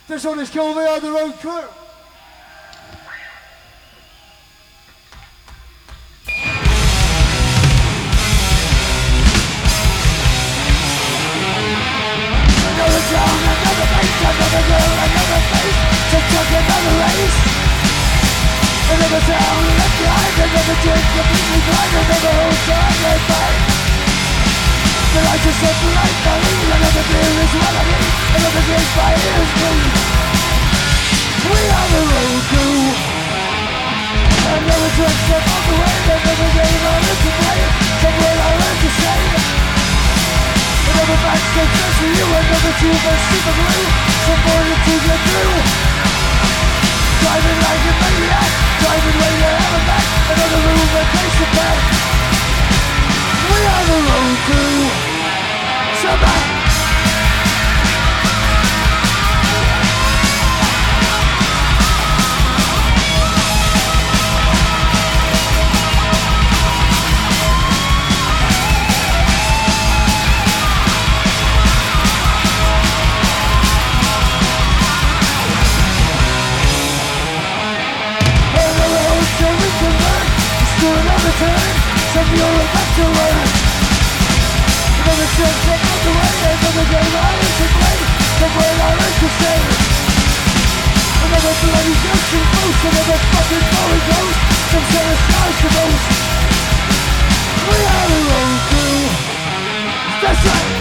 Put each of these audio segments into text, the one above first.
This one is called We Are the Road Crew. Another town, another place, another girl, another face, to take another race. Another town left behind, another drink, completely blind, another whole time left behind. The lights are separate, another beer is what I need, another drink by ears bleed. We are the road crew. Another drink step on the way, another game I learned to play, somewhere I learned to say. Another backstage just for you, another tube of super glue, some morning to get through. Driving like a maniac, driving way to hell and back, another room and place to pack. We are the road crew. Somebody. Another turn, some you're about to learn. Another chance, another way, another game I learned to play, somewhere I learned to stay. Another bloody junction post, another fucking falling ghost, some set of stars to boast. We are the road crew. That's right.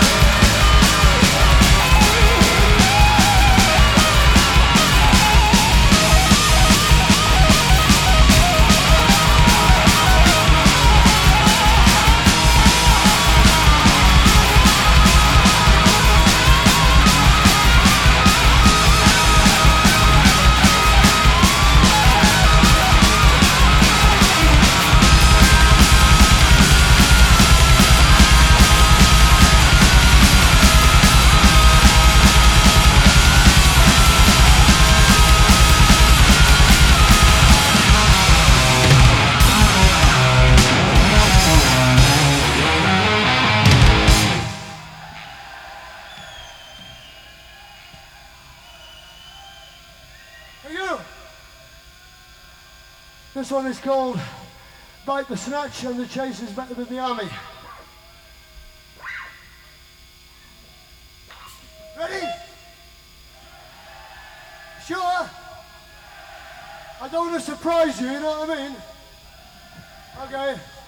This one is called Bite the Snatch, and the chase is better than the army. Ready? Sure? I don't want to surprise you, you know what I mean? Okay.